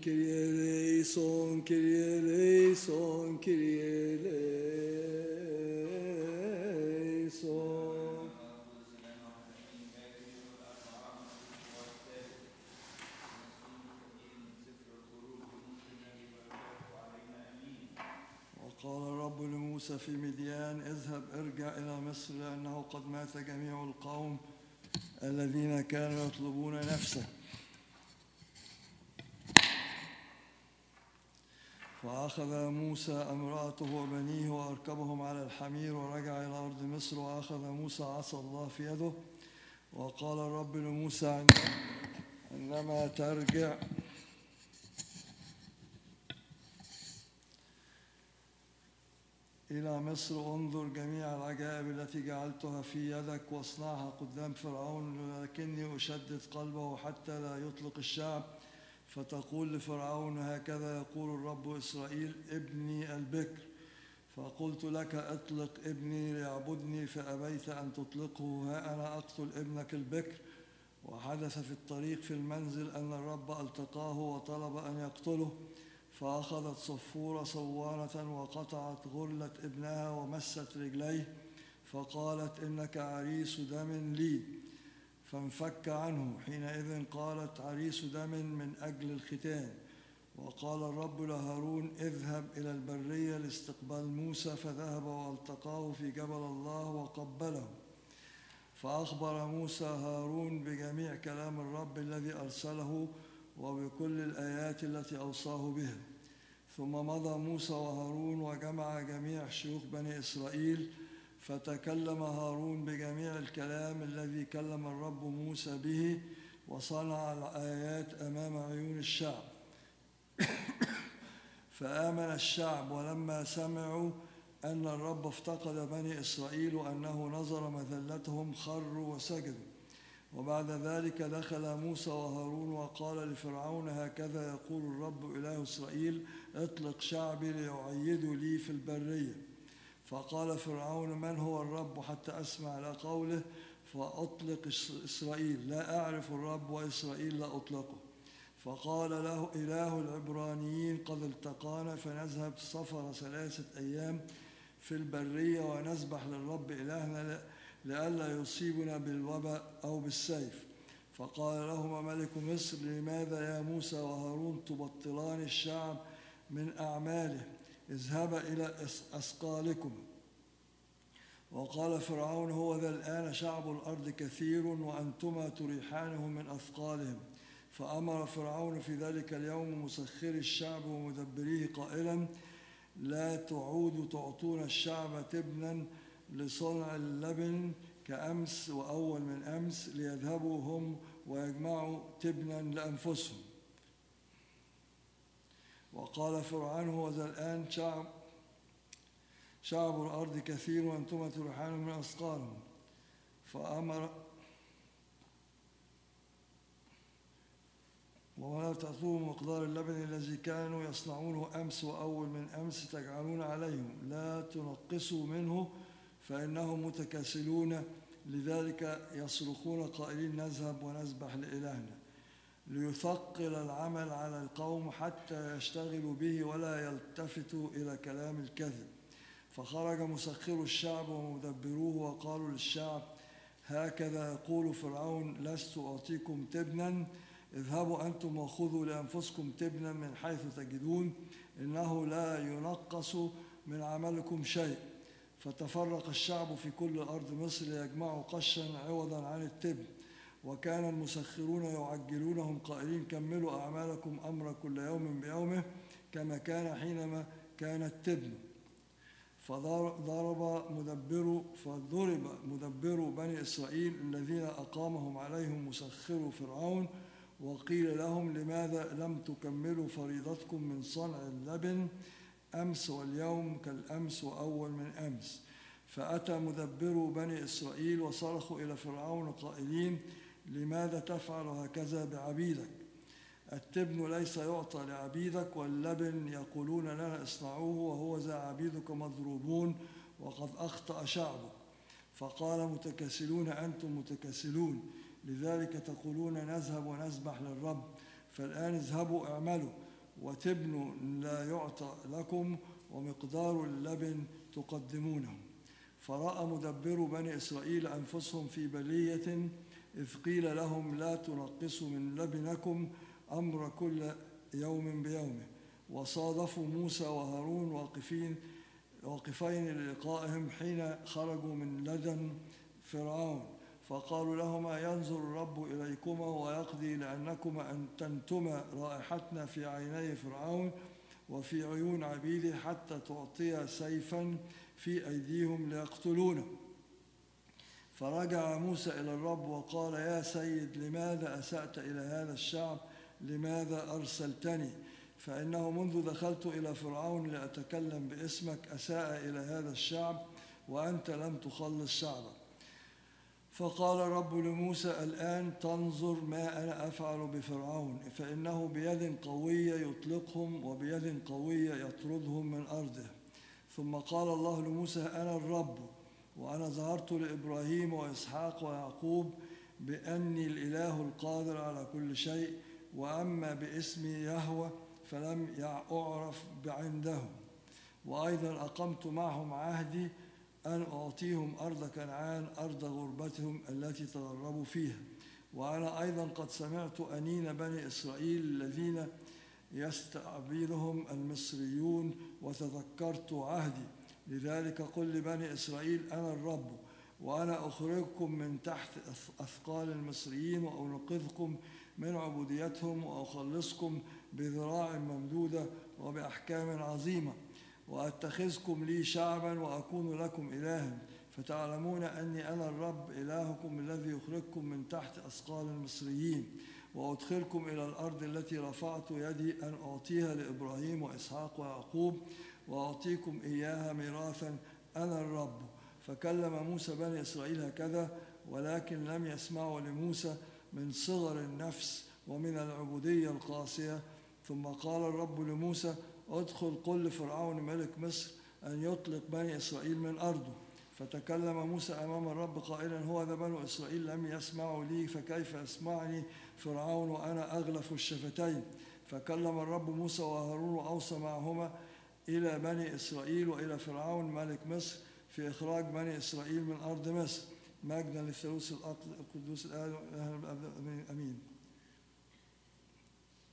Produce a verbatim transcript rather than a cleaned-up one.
Kyrie eleison, Kyrie eleison, Kyrie eleison. وقال الرب لموسى في مديان اذهب ارجع إلى مصر لأنه قد مات جميع القوم الذين كانوا يطلبون نفسك. فأخذ موسى امرأته وبنيه وأركبهم على الحمير ورجع إلى أرض مصر. وأخذ موسى عصا الله في يده. وقال الرب لموسى عندما ترجع إلى مصر انظر جميع العجائب التي جعلتها في يدك واصنعها قدام فرعون، ولكني أشدد قلبه حتى لا يطلق الشعب. فتقول لفرعون هكذا يقول الرب إسرائيل ابني البكر. فقلت لك اطلق ابني ليعبدني فأبيت أن تطلقه، ها أنا أقتل ابنك البكر. وحدث في الطريق في المنزل أن الرب التقاه وطلب أن يقتله. فأخذت صفورة صوانة وقطعت غرلة ابنها ومست رجليه، فقالت إنك عريس دم لي، فانفك عنه. حينئذ قالت عريس دم من أجل الختان. وقال الرب لهارون اذهب إلى البرية لاستقبال موسى، فذهب والتقاه في جبل الله وقبله. فأخبر موسى هارون بجميع كلام الرب الذي أرسله وبكل الآيات التي أوصاه بها. ثم مضى موسى وهارون وجمع جميع شيوخ بني إسرائيل، فتكلم هارون بجميع الكلام الذي كلم الرب موسى به، وصنع الآيات أمام عيون الشعب. فآمن الشعب، ولما سمعوا أن الرب افتقد بني إسرائيل وأنه نظر مذلتهم خروا وسجدوا. وبعد ذلك دخل موسى وهارون وقال لفرعون هكذا يقول الرب إله إسرائيل اطلق شعبي ليعيدوا لي في البرية. فقال فرعون من هو الرب حتى أسمع لقوله فأطلق إسرائيل؟ لا أعرف الرب وإسرائيل لا أطلقه. فقال له إله العبرانيين قد التقانا، فنذهب سفر ثلاثة أيام في البرية ونسبح للرب إلهنا لئلا يصيبنا بالوباء أو بالسيف. فقال لهما ملك مصر لماذا يا موسى وهارون تبطلان الشعب من أعماله؟ اذهبا إلى أثقالكم. وقال فرعون هو ذا الآن شعب الأرض كثير وأنتما تريحانهم من أثقالهم. فأمر فرعون في ذلك اليوم مسخري الشعب ومدبريه قائلا لا تعودوا تعطون الشعب تبنا لصنع اللبن كأمس وأول من أمس، ليذهبوا هم ويجمعوا تبنا لأنفسهم. وقال فرعون هو ذا الآن شعب شعب الأرض كثير وأنتم تريحانهم من أثقالهم. فأمر ولا تعطوا مقدار اللبن الذي كانوا يصنعونه أمس وأول من أمس تجعلون عليهم، لا تنقصوا منه فإنهم متكاسلون، لذلك يصرخون قائلين نذهب ونسبح لإلهنا، ليثقل العمل على القوم حتى يشتغلوا به ولا يلتفتوا إلى كلام الكذب. فخرج مسخرو الشعب ومدبروه وقالوا للشعب هكذا يقول فرعون لست أعطيكم تبنا، اذهبوا أنتم وخذوا لأنفسكم تبنا من حيث تجدون، إنه لا ينقص من عملكم شيء. فتفرق الشعب في كل أرض مصر ليجمعوا قشا عوضا عن التبن. وكان المسخرون يعجلونهم قائلين كملوا أعمالكم أمر كل يوم بيومه كما كان حينما كان التبن. فضرب مدبر فضرب مدبر بني إسرائيل الذين أقامهم عليهم مسخر فرعون، وقيل لهم لماذا لم تكملوا فريضتكم من صنع اللبن أمس واليوم كالأمس وأول من أمس. فأتى مدبر بني إسرائيل وصرخوا إلى فرعون قائلين لماذا تفعل هكذا بعبيدك؟ التبن ليس يعطى لعبيدك، واللبن يقولون لنا اصنعوه، وهو ذا عبيدك مضروبون وقد أخطأ شعبك. فقال متكاسلون أنتم متكاسلون، لذلك تقولون نذهب ونسبح للرب. فالآن اذهبوا اعملوا وتبن لا يعطى لكم ومقدار اللبن تقدمونه. فرأى مدبر بني إسرائيل أنفسهم في بلية إذ قيل لهم لا تنقصوا من لبنكم أمر كل يوم بيومه. وصادفوا موسى وهارون واقفين واقفين للقائهم حين خرجوا من لدن فرعون، فقالوا لهما ينظر الرب إليكما ويقضي لأنكما أنتنتما رائحتنا في عيني فرعون وفي عيون عبيده حتى تعطي سيفا في أيديهم ليقتلونه. فرجع موسى إلى الرب وقال يا سيد لماذا أسأت إلى هذا الشعب؟ لماذا أرسلتني؟ فإنه منذ دخلت إلى فرعون لأتكلم باسمك أساء إلى هذا الشعب وأنت لم تخلص شعبك. فقال الرب لموسى الآن تنظر ما أنا أفعل بفرعون، فإنه بيد قوية يطلقهم وبيد قوية يطردهم من أرضه. ثم قال الله لموسى أنا الرب، وأنا ظهرت لإبراهيم وإسحاق ويعقوب بأني الإله القادر على كل شيء، وأما باسمي يهوه فلم أعرف عندهم. وأيضا أقمت معهم عهدي أن أعطيهم أرض كنعان أرض غربتهم التي تغربوا فيها. وأنا أيضا قد سمعت أنين بني إسرائيل الذين يستعبدهم المصريون وتذكرت عهدي. لذلك قل لبني إسرائيل أنا الرب، وأنا أخرجكم من تحت أثقال المصريين وأنقذكم من عبوديتهم وأخلصكم بذراع ممدودة وبأحكام عظيمة، وأتخذكم لي شعبا وأكون لكم إلها، فتعلمون أني أنا الرب إلهكم الذي يخرجكم من تحت أثقال المصريين، وأدخلكم إلى الأرض التي رفعت يدي أن أعطيها لإبراهيم وإسحاق ويعقوب وأعطيكم إياها ميراثا، أنا الرب. فكلم موسى بني إسرائيل هكذا، ولكن لم يسمعوا لموسى من صغر النفس ومن العبودية القاسية. ثم قال الرب لموسى ادخل قل لفرعون ملك مصر أن يطلق بني إسرائيل من أرضه. فتكلم موسى أمام الرب قائلا هو ذا بنو إسرائيل لم يسمعوا لي فكيف يسمعني فرعون وأنا أغلف الشفتين. فكلم الرب موسى وهارون وأوصى معهما إلى بني إسرائيل وإلى فرعون ملك مصر في إخراج بني إسرائيل من أرض مصر. مجدا للثالوث القدوس الآن. أمين.